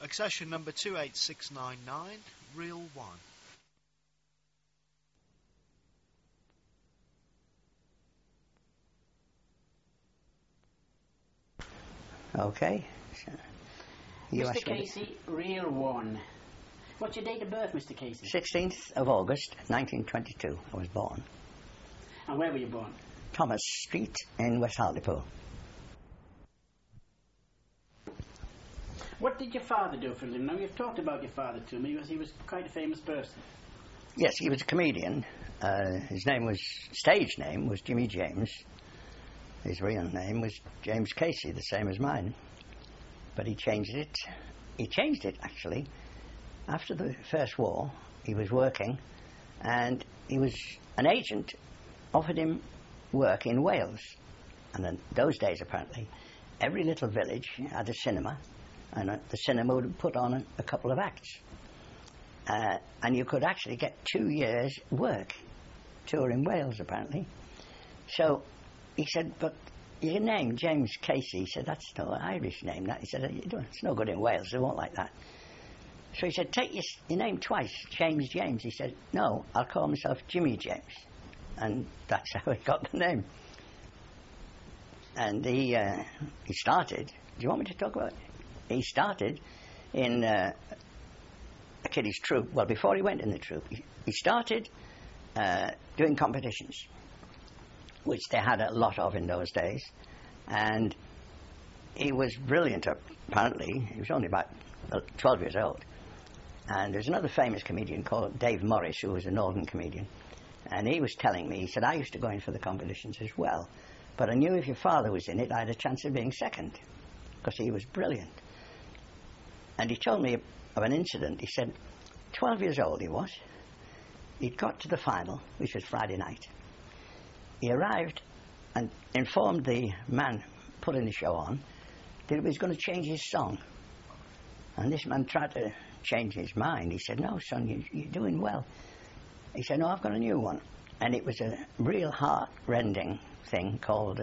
Accession number 28699, reel 1. Okay. Mr. Casey, reel 1. What's your date of birth, Mr. Casey? 16th of August, 1922, I was born. And where were you born? Thomas Street in West Hartlepool. What did your father do for a living? Now, you've talked about your father to me, because he was quite a famous person. Yes, he was a comedian. His stage name was Jimmy James. His real name was James Casey, the same as mine. But he changed it. He changed it, actually. After the First War, he was working, and an agent offered him work in Wales. And in those days, apparently, every little village had a cinema, and the cinema would put on a couple of acts. And you could actually get 2 years' work, tour in Wales, apparently. So he said, but your name, James Casey, he said, that's no Irish name. That. He said, it's no good in Wales, they won't like that. So he said, take your name twice, James. He said, no, I'll call myself Jimmy James. And that's how he got the name. And he started, do you want me to talk about it? He started in a kiddies troupe. Well, before he went in the troupe, he started doing competitions, which they had a lot of in those days. And he was brilliant, apparently. He was only about 12 years old. And there's another famous comedian called Dave Morris, who was a northern comedian. And he was telling me, he said, I used to go in for the competitions as well. But I knew if your father was in it, I had a chance of being second, because he was brilliant. And he told me of an incident. He said, 12 years old he was. He'd got to the final, which was Friday night. He arrived and informed the man putting the show on that he was going to change his song. And this man tried to change his mind. He said, no, son, you're doing well. He said, no, I've got a new one. And it was a real heart-rending thing called,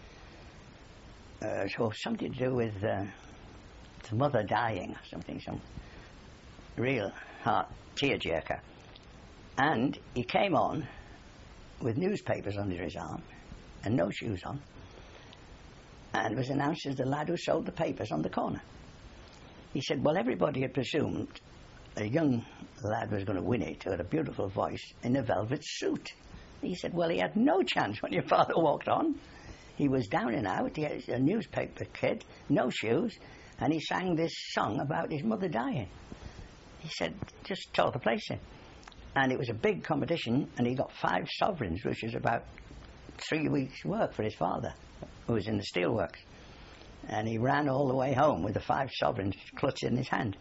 something to do with the mother dying or something, some real heart tearjerker. And he came on with newspapers under his arm and no shoes on, and was announced as the lad who sold the papers on the corner. He said, well, everybody had presumed a young lad was going to win it, who had a beautiful voice, in a velvet suit. He said, well, he had no chance when your father walked on. He was down and out, he was a newspaper kid, no shoes, and he sang this song about his mother dying. He said, just tore the place in. And it was a big competition, and he got 5 sovereigns, which was about 3 weeks' work for his father, who was in the steelworks. And he ran all the way home with the 5 sovereigns clutched in his hand.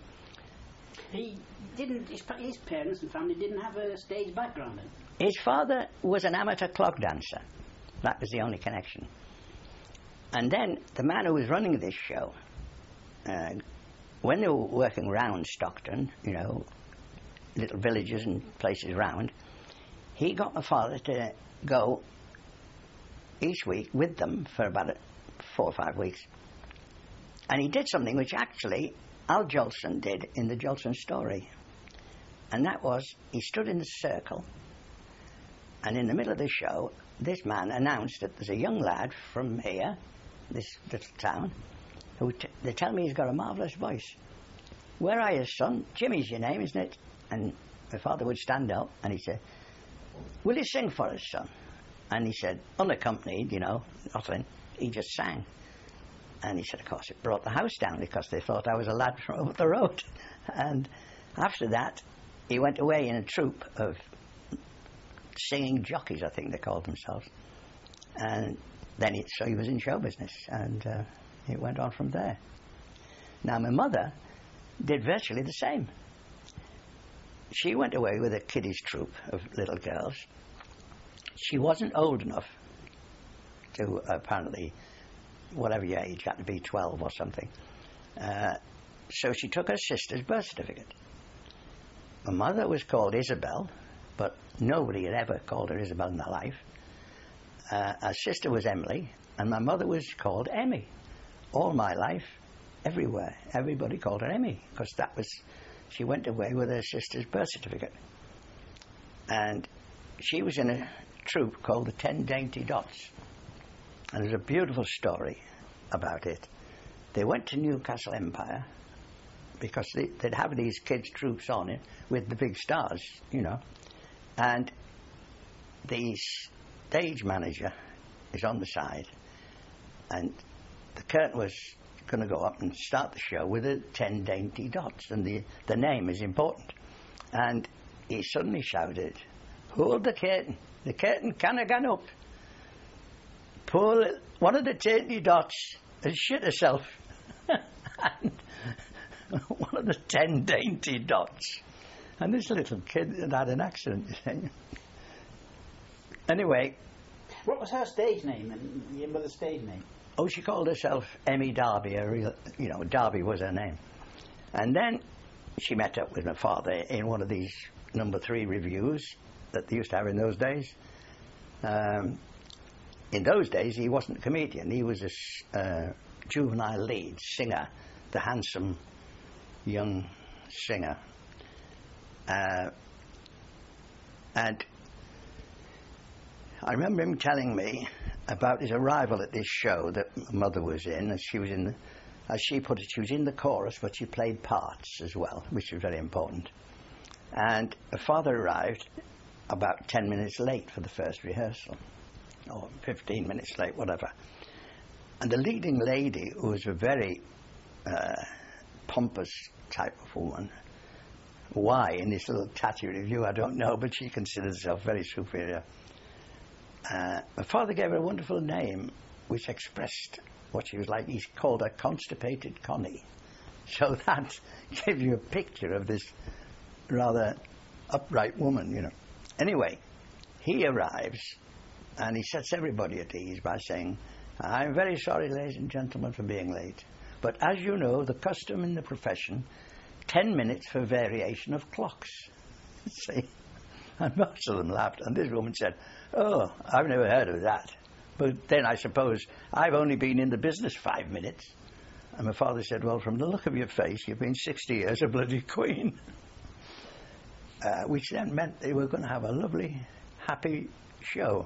His parents and family didn't have a stage background then? His father was an amateur clog dancer. That was the only connection. And then the man who was running this show, when they were working round Stockton, little villages and places round, he got my father to go each week with them for about 4 or 5 weeks. And he did something which actually Al Jolson did in the Jolson story. And that was, he stood in the circle, and in the middle of the show, this man announced that there's a young lad from here, this little town, who they tell me he's got a marvellous voice. Where are you, son? Jimmy's your name, isn't it? And my father would stand up and he'd say, will you sing for us, son? And he said, unaccompanied, nothing. He just sang. And he said, of course, it brought the house down because they thought I was a lad from up the road. And after that, he went away in a troupe of singing jockeys, I think they called themselves. And then he was in show business, and it went on from there. Now, my mother did virtually the same. She went away with a kiddies troupe of little girls. She wasn't old enough to, apparently, whatever your age, had to be 12 or something. So she took her sister's birth certificate. My mother was called Isabel, but nobody had ever called her Isabel in their life. Her sister was Emily, and my mother was called Emmy all my life. everywhere. Everybody called her Emmy, because she went away with her sister's birth certificate. And she was in a troupe called the 10 Dainty Dots. And there's a beautiful story about it. They went to Newcastle Empire because they'd have these kids' troupes on it with the big stars, you know. And the stage manager is on the side, and the curtain was going to go up and start the show with the 10 Dainty Dots, and the name is important. And he suddenly shouted, "Hold the curtain canna gan up. One of the Dainty Dots has shit herself." And one of the 10 Dainty Dots. And this little kid had an accident, you see. Anyway. What was her stage name and your mother's stage name? Oh, she called herself Emmy Darby. Darby was her name. And then she met up with my father in one of these number 3 reviews that they used to have in those days. In those days, he wasn't a comedian. He was a juvenile lead singer, the handsome young singer. And I remember him telling me about his arrival at this show that my mother was in, and she was in, as she put it, she was in the chorus, but she played parts as well, which was very important. And her father arrived about 10 minutes late for the first rehearsal, or 15 minutes late, whatever. And the leading lady, who was a very pompous type of woman, why in this little tatty review I don't know, but she considered herself very superior. My father gave her a wonderful name which expressed what she was like. He called her Constipated Connie. So that gives you a picture of this rather upright woman, you know. Anyway, he arrives and he sets everybody at ease by saying, "I'm very sorry, ladies and gentlemen, for being late. But as you know, the custom in the profession, 10 minutes for variation of clocks." See? And most of them laughed. And this woman said, "Oh, I've never heard of that. But then I suppose I've only been in the business 5 minutes." And my father said, "Well, from the look of your face, you've been 60 years a bloody queen." Which then meant they were going to have a lovely, happy show.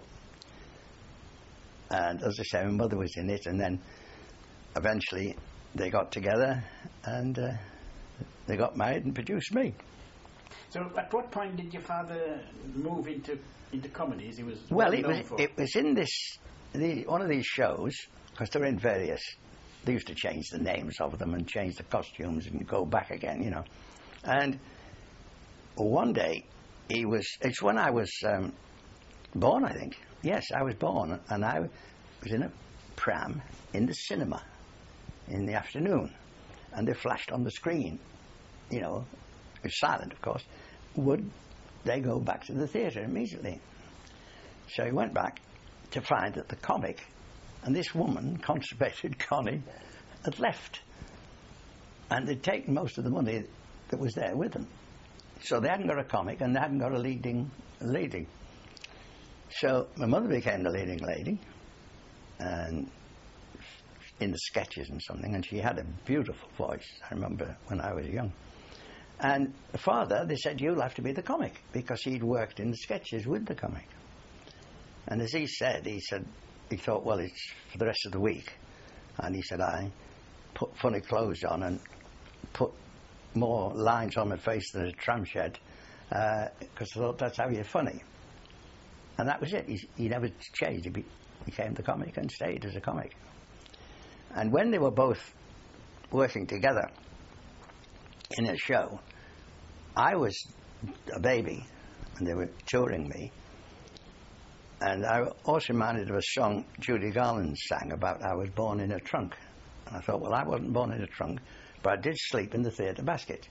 And as I say, my mother was in it, and then eventually they got together and they got married and produced me. So at what point did your father move into comedies? He was it was in one of these shows, because they were in various. They used to change the names of them and change the costumes and go back again, you know. And one day it's when I was born, I think. Yes, I was born, and I was in a pram in the cinema in the afternoon, and they flashed on the screen, you know. It was silent, of course. Would they go back to the theatre immediately? So he went back to find that the comic and this woman, Constipated Connie, had left. And they'd taken most of the money that was there with them. So they hadn't got a comic and they hadn't got a leading lady. So my mother became the leading lady, and in the sketches and something, and she had a beautiful voice, I remember when I was young. And the father, they said, "You'll have to be the comic," because he'd worked in the sketches with the comic. And as he thought, well, it's for the rest of the week. And he said, "I put funny clothes on and put more lines on my face than a tram shed, because I thought that's how you're funny." And that was it. He never changed. He became the comic and stayed as a comic. And when they were both working together in a show, I was a baby and they were touring me, and I also reminded of a song Judy Garland sang about I was born in a trunk. And I thought, well, I wasn't born in a trunk, but I did sleep in the theatre basket.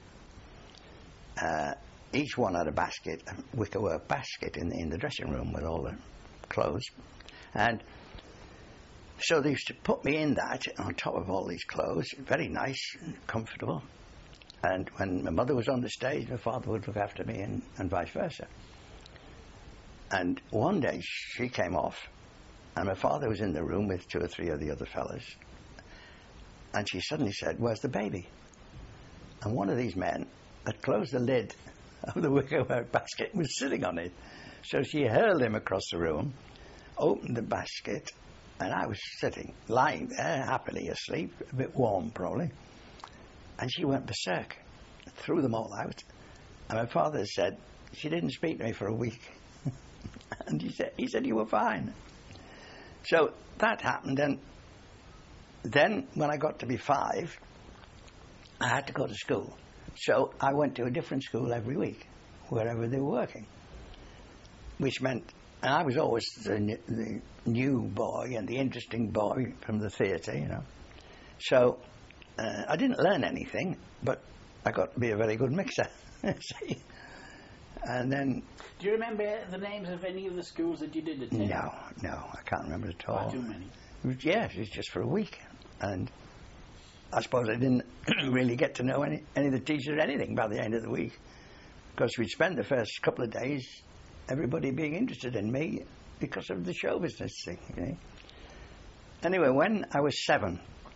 Each one had a basket, a wickerwork basket in the dressing room with all the clothes, and so they used to put me in that on top of all these clothes, very nice and comfortable. And when my mother was on the stage, my father would look after me, and vice versa. And one day she came off, and my father was in the room with 2 or 3 of the other fellas. And she suddenly said, "Where's the baby?" And one of these men had closed the lid of the wickerwork basket and was sitting on it. So she hurled him across the room, opened the basket, and I was sitting, lying there, happily asleep, a bit warm probably. And she went berserk, threw them all out. And my father said, "She didn't speak to me for a week." And he said, "You were fine." So that happened, and then when I got to be 5, I had to go to school. So I went to a different school every week, wherever they were working. Which meant, and I was always the new boy and the interesting boy from the theatre, you know. So I didn't learn anything, but I got to be a very good mixer. See? And then... Do you remember the names of any of the schools that you did attend? No, I can't remember at all. Not too many. Yes, it was just for a week. And I suppose I didn't really get to know any of the teachers or anything by the end of the week. Because we'd spend the first couple of days, everybody being interested in me because of the show business thing, you know. Anyway, when I was 7,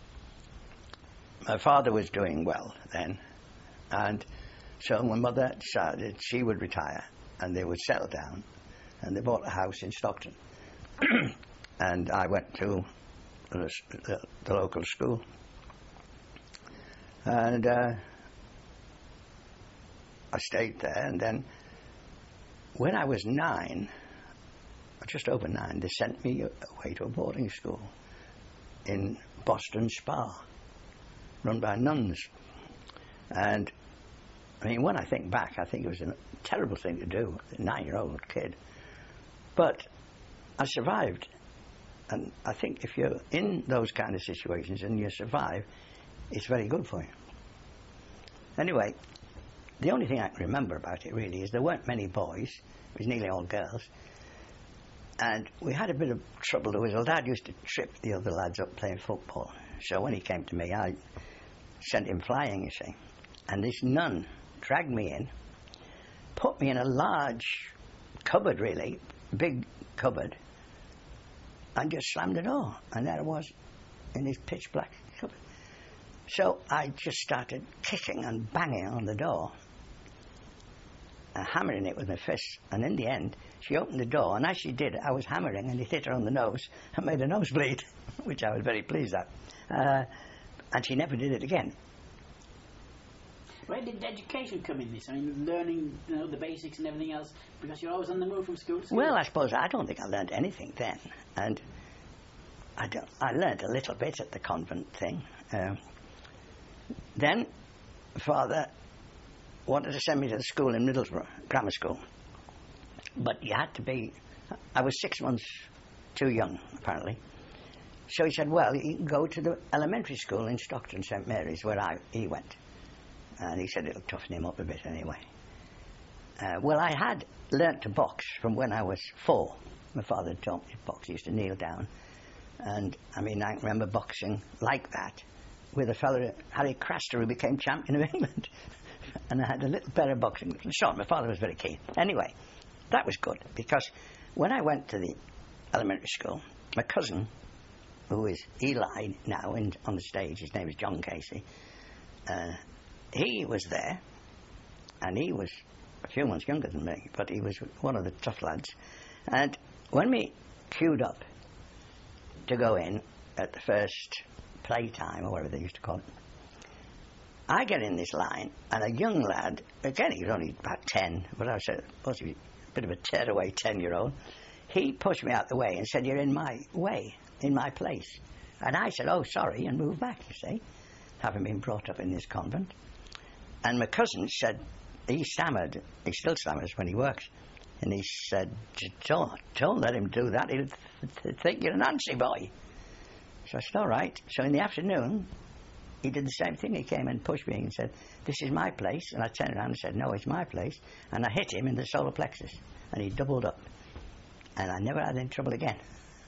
my father was doing well then. And so my mother decided she would retire and they would settle down. And they bought a house in Stockton. And I went to the local school. And I stayed there. And then when I was 9, just over 9, they sent me away to a boarding school in Boston Spa, run by nuns. And I mean, when I think back, I think it was a terrible thing to do, a 9-year-old kid. But I survived. And I think if you're in those kind of situations and you survive, it's very good for you. Anyway, the only thing I can remember about it really is there weren't many boys. It was nearly all girls. And we had a bit of trouble. There was a lad used to trip the other lads up playing football. So when he came to me, I sent him flying, you see. And this nun dragged me in, put me in a large cupboard, really, big cupboard, and just slammed the door. And there I was in this pitch black cupboard. So I just started kicking and banging on the door, hammering it with my fists. And in the end, she opened the door, and as she did, I was hammering, and it hit her on the nose and made her nose bleed, which I was very pleased at. And she never did it again. Where did education come in this? I mean, learning, you know, the basics and everything else, because you're always on the move from school to school. Well, I don't think I learned anything then. And I learned a little bit at the convent thing. Then Father wanted to send me to the school in Middlesbrough, grammar school. But you had to be... I was 6 months too young, apparently. So he said, well, you can go to the elementary school in Stockton, St. Mary's, where he went. And he said it'll toughen him up a bit anyway. Well, I had learnt to box from when I was 4. My father had taught me to box. He used to kneel down. And, I mean, I remember boxing like that with a fellow, Harry Craster, who became champion of England. And I had a little pair of boxing. So my father was very keen. Anyway, that was good, because when I went to the elementary school, my cousin, who is Eli now on the stage, his name is John Casey, he was there, and he was a few months younger than me, but he was one of the tough lads. And when we queued up to go in at the first playtime, or whatever they used to call it, I get in this line, and a young lad, again, he was only about 10, but I said, supposed to be a bit of a tearaway 10-year-old, he pushed me out the way and said, you're in my way, in my place. And I said, oh, sorry, and moved back, you see, having been brought up in this convent. And my cousin said, he stammered, he still stammers when he works, and he said, don't let him do that, he'll think you're a Nancy boy. So I said, all right. So in the afternoon, he did the same thing. He came and pushed me and said, this is my place. And I turned around and said, no, it's my place. And I hit him in the solar plexus, and he doubled up. And I never had any trouble again.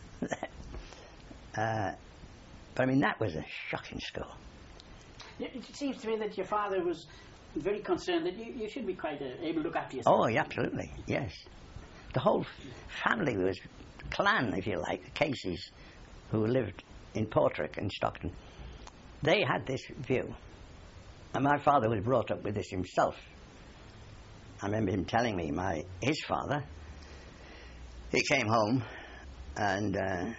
But I mean, that was a shocking school. It seems to me that your father was very concerned that you should be quite able to look after yourself. Oh, absolutely, yes. The whole family was clan, if you like, the Caseys, who lived in Portrick in Stockton. they had this view. And my father was brought up with this himself. I remember him telling me his father, he came home and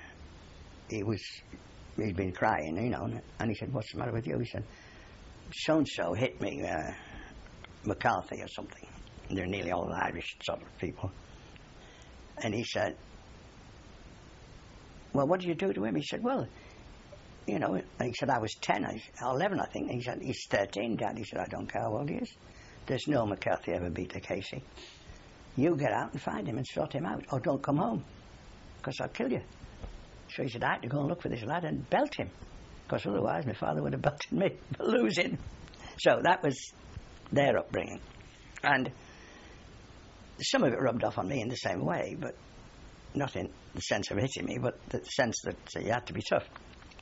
he'd been crying, you know, and he said, "What's the matter with you?" He said, "So-and-so hit me, McCarthy or something." They're nearly all Irish sort of people. And he said, "Well, what did you do to him?" He said, "Well, you know," and he said, "I was 10, or 11, I think." And he said, "He's 13, Dad." He said, "I don't care how old he is. There's no McCarthy ever beat a Casey. You get out and find him and sort him out, or don't come home, because I'll kill you." So he said, I had to go and look for this lad and belt him, because otherwise my father would have belted me for losing. So that was their upbringing. And some of it rubbed off on me in the same way, but not in the sense of hitting me, but the sense that you had to be tough.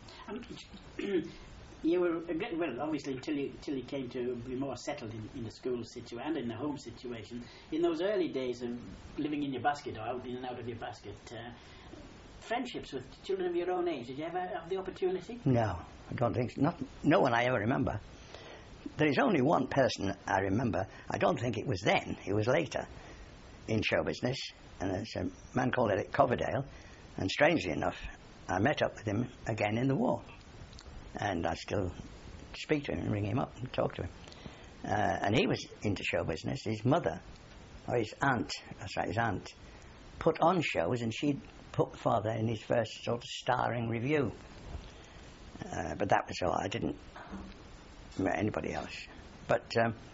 You were, well, obviously, until you came to be more settled in the school situation and in the home situation. In those early days of living in your basket, or out in and out of your basket, friendships with children of your own age, did you ever have the opportunity? No, I don't think so. No one I ever remember. There is only one person I remember. I don't think it was then. It was later in show business, and there's a man called Eric Coverdale, and strangely enough, I met up with him again in the war. And I still speak to him and ring him up and talk to him. And he was into show business. His mother, or his aunt, that's right, his aunt, put on shows, and she'd put father in his first sort of starring review. But that was all. I didn't meet anybody else. But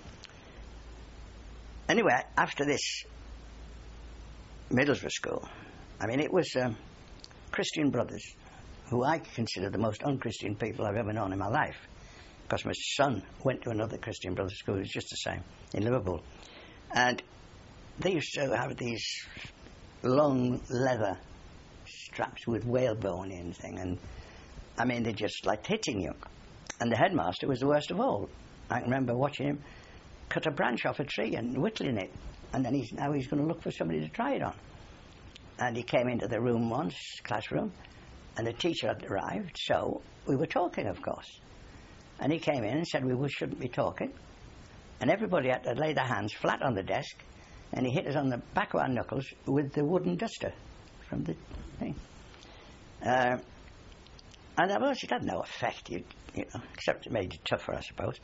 anyway, after this Middlesbrough school, I mean, it was Christian Brothers, who I consider the most unchristian people I've ever known in my life, because my son went to another Christian Brothers school, it was just the same, in Liverpool. And they used to have these long leather straps with whalebone in and thing, and I mean, they just liked hitting you. And the headmaster was the worst of all. I can remember watching him cut a branch off a tree and whittling it, and then he's going to look for somebody to try it on. And he came into the room once, classroom, and the teacher had arrived, so we were talking, of course. And he came in and said we shouldn't be talking. And everybody had to lay their hands flat on the desk, and he hit us on the back of our knuckles with the wooden duster from the thing. And of course it had no effect, you know, except it made it tougher, I suppose.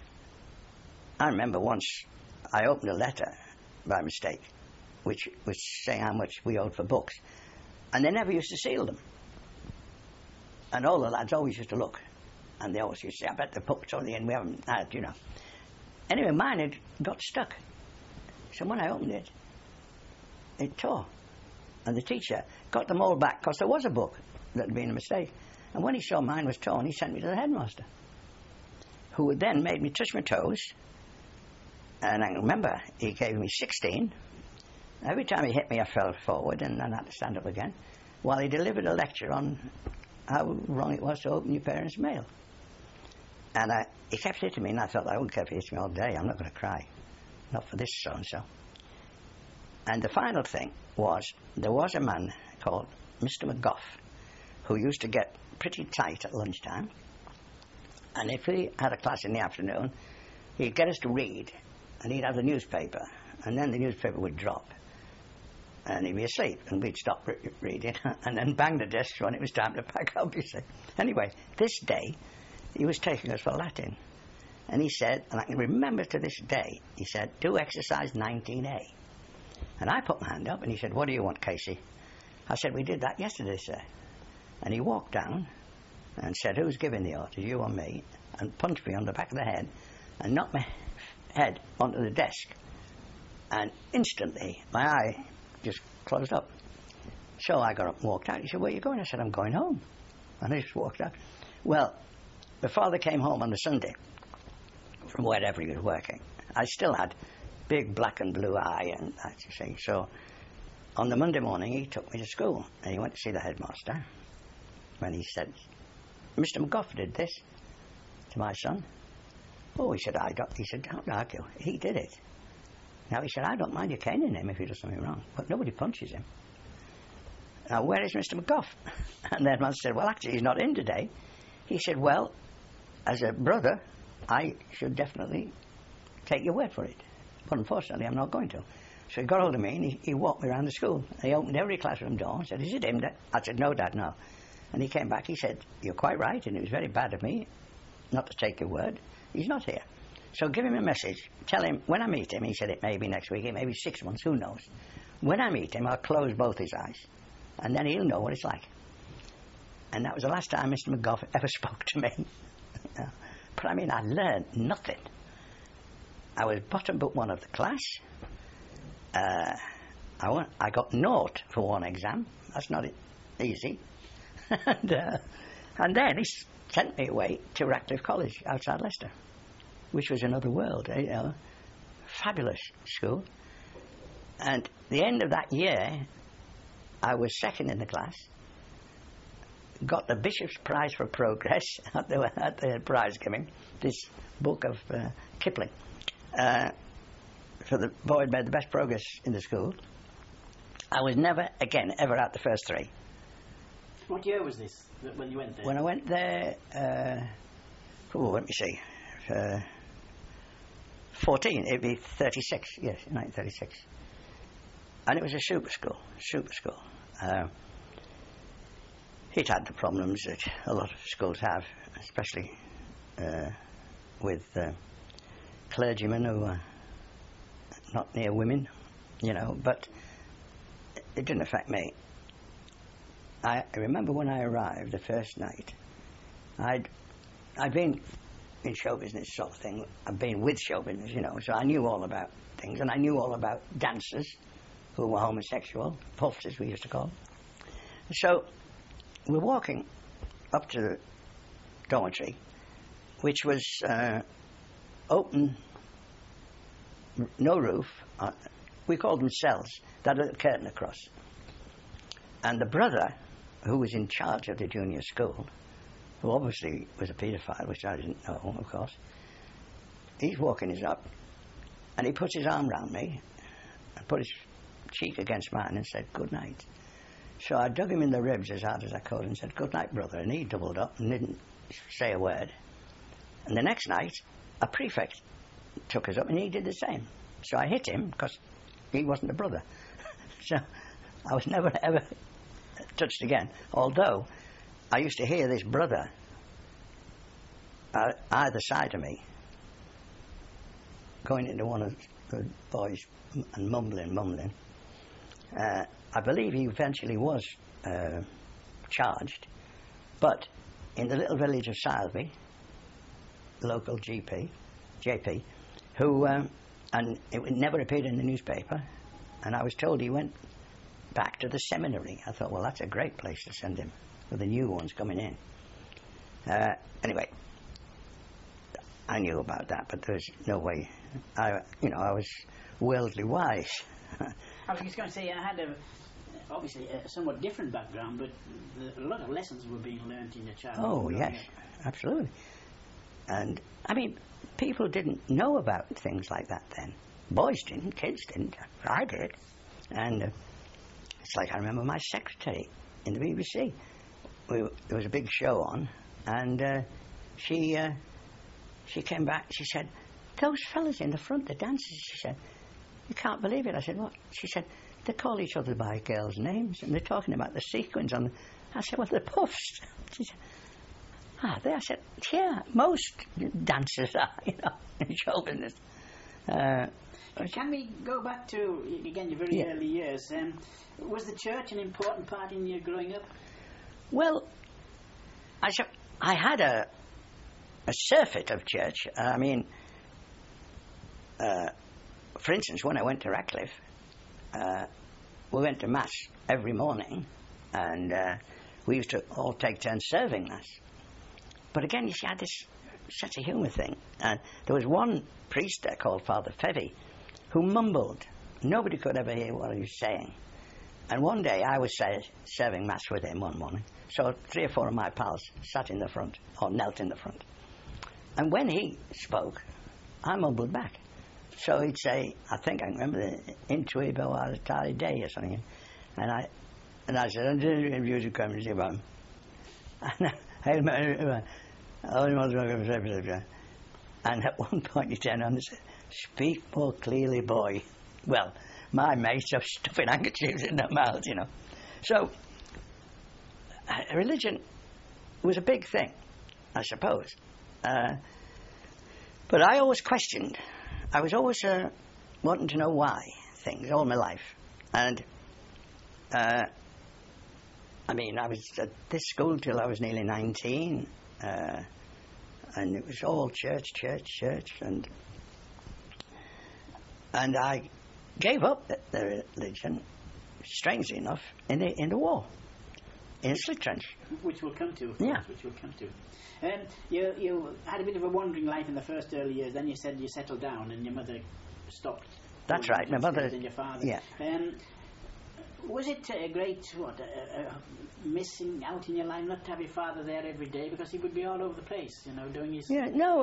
I remember once I opened a letter by mistake, which was saying how much we owed for books, and they never used to seal them. And all the lads always used to look, and they always used to say, I bet they put something in we haven't had, you know. Anyway, mine had got stuck. So when I opened it, it tore. And the teacher got them all back, because there was a book that had been a mistake. And when he saw mine was torn, he sent me to the headmaster, who then made me touch my toes. And I remember he gave me 16. Every time he hit me, I fell forward, and then I had to stand up again, while he delivered a lecture on how wrong it was to open your parents' mail. And he kept hitting me, and I thought, I wouldn't care if he hits me all day. I'm not going to cry. Not for this so-and-so. And the final thing was, there was a man called Mr. McGough, who used to get pretty tight at lunchtime. And if he had a class in the afternoon, he'd get us to read, and he'd have the newspaper, and then the newspaper would drop, and he'd be asleep, and we'd stop reading, and then bang the desk when it was time to pack up, you see. Anyway, this day, he was taking us for Latin, and he said, and I can remember to this day, he said, do exercise 19A. And I put my hand up, and he said, what do you want, Casey? I said, we did that yesterday, sir. And he walked down and said, who's giving the orders, you or me? And punched me on the back of the head and knocked my head onto the desk. And instantly, my eye just closed up. So I got up and walked out. He said, where are you going? I said, I'm going home. And I just walked out. Well, the father came home on the Sunday from wherever he was working. I still had big black and blue eye and that, you see. So on the Monday morning, he took me to school, and he went to see the headmaster. When he said, Mr. McGough did this to my son. Oh, he said, don't argue. He did it. Now, he said, I don't mind you caning him if he does something wrong, but nobody punches him. Now, where is Mr. McGough? And then the headmaster said, well, actually, he's not in today. He said, well, as a brother, I should definitely take your word for it. But unfortunately, I'm not going to. So he got hold of me and he walked me around the school. He opened every classroom door and said, "Is it him, Dad?" I said, "No, Dad, no." And he came back, he said, "You're quite right, and it was very bad of me not to take your word. He's not here. So give him a message. Tell him, when I meet him," he said, "it may be next week, it may be 6 months, who knows. When I meet him, I'll close both his eyes, and then he'll know what it's like." And that was the last time Mr. McGough ever spoke to me. But I mean, I learned nothing. I was bottom but one of the class. I got naught for one exam. That's not easy. And then he sent me away to Ratcliffe College outside Leicester, which was another world, fabulous school. And the end of that year, I was second in the class, got the Bishop's Prize for Progress at the prize giving, this book of Kipling, for the boy who made the best progress in the school. I was never again ever out the first three. What year was this when you went there? When I went there, let me see, 14, it'd be 36, yes, 1936. And it was a super school. It had the problems that a lot of schools have, especially with clergymen who are not near women, but it didn't affect me. I remember when I arrived the first night, I'd been in show business sort of thing. I've been with show business, so I knew all about things, and I knew all about dancers who were homosexual, puffs as we used to call them. So we're walking up to the dormitory, which was open, no roof. We called them cells. That had a curtain across. And the brother, who was in charge of the junior school, who obviously was a paedophile, which I didn't know, of course, he's walking us up, and he puts his arm round me and put his cheek against mine and said, "Good night." So I dug him in the ribs as hard as I could and said, "Good night, brother," and he doubled up and didn't say a word. And the next night, a prefect took us up and he did the same. So I hit him because he wasn't a brother. So I was never, ever touched again. Although I used to hear this brother either side of me going into one of the boys and mumbling. I believe he eventually was charged, but in the little village of Sileby, the local JP, who, and it never appeared in the newspaper, and I was told he went back to the seminary. I thought, well, that's a great place to send him, with the new ones coming in. Anyway, I knew about that, but there's no way. I was worldly wise. I was just going to say, I had obviously a somewhat different background, but a lot of lessons were being learnt in your childhood. Oh, yes, absolutely. And, I mean, people didn't know about things like that then. Boys didn't, kids didn't. I did. And it's like I remember my secretary in the BBC. There was a big show on, and she came back, she said, "Those fellas in the front, the dancers," she said, "you can't believe it." I said, "What?" She said, "They call each other by girls' names, and they're talking about the sequins on." I said, "Well, they're puffs." She said, they? I said, "Yeah, most dancers are, in show business." Can we go back to, again, your very early years? Was the church an important part in your growing up? Well, I had a surfeit of church. I mean, for instance, when I went to Ratcliffe, we went to Mass every morning, and we used to all take turns serving Mass. But again, you see, I had this sense of humour thing. And there was one priest there called Father Fevy who mumbled. Nobody could ever hear what he was saying. And one day I was serving Mass with him one morning. So 3 or 4 of my pals sat in the front, or knelt in the front. And when he spoke, I mumbled back. So he'd say, I think I can remember the Intuibo Alatari Day or something. And I said, "I'm doing a music comedy about him." And at one point he turned on and said, "Speak more clearly, boy." Well, my mates are stuffing handkerchiefs in their mouths, you know. So, religion was a big thing, I suppose. But I always questioned. I was always wanting to know why things all my life. And, I was at this school till I was nearly 19. And it was all church, and I gave up the religion, strangely enough, in the war, in Slick Trench. Which we'll come to, of course, yeah. Which we'll come to. You had a bit of a wandering life in the first early years, then you said you settled down and your mother stopped. That's right, my mother. And your father. Yeah. Was it a great, missing out in your life not to have your father there every day, because he would be all over the place, you know, doing his... Yeah, no,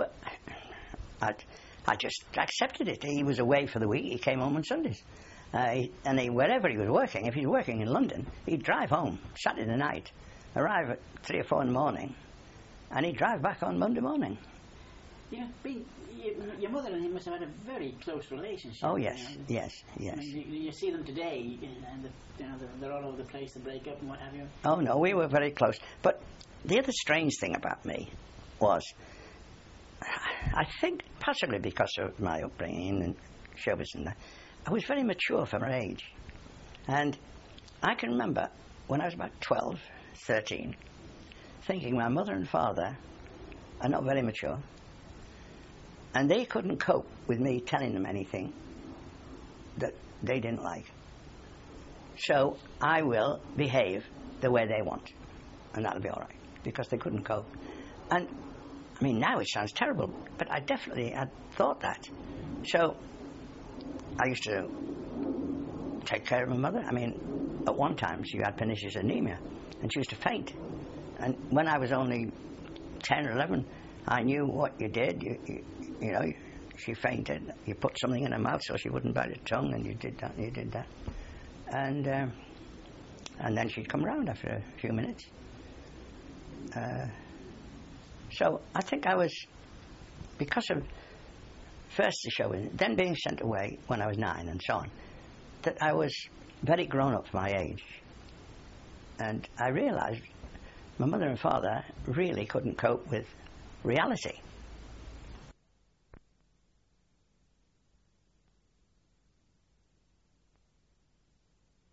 I just accepted it. He was away for the week, he came home on Sundays. Wherever he was working, if he was working in London, he'd drive home Saturday night, arrive at 3 or 4 in the morning, and he'd drive back on Monday morning. Yeah, your mother and him must have had a very close relationship. Oh, yes, you know? yes. I mean, you see them today, and they're all over the place, they break up and what have you. Oh, no, we were very close. But the other strange thing about me was, I think possibly because of my upbringing and showbiz and that, I was very mature for my age. And I can remember when I was about 12, 13, thinking my mother and father are not very mature. And they couldn't cope with me telling them anything that they didn't like. So I will behave the way they want, and that'll be all right, because they couldn't cope. And, I mean, now it sounds terrible, but I definitely had thought that. So I used to take care of my mother. I mean, at one time she had pernicious anemia, and she used to faint. And when I was only 10 or 11, I knew what you did. You know, she fainted. You put something in her mouth so she wouldn't bite her tongue, and you did that, and you did that. And then she'd come round after a few minutes. So I think I was, because of first the show, then being sent away when I was 9 and so on, that I was very grown up for my age. And I realised my mother and father really couldn't cope with reality.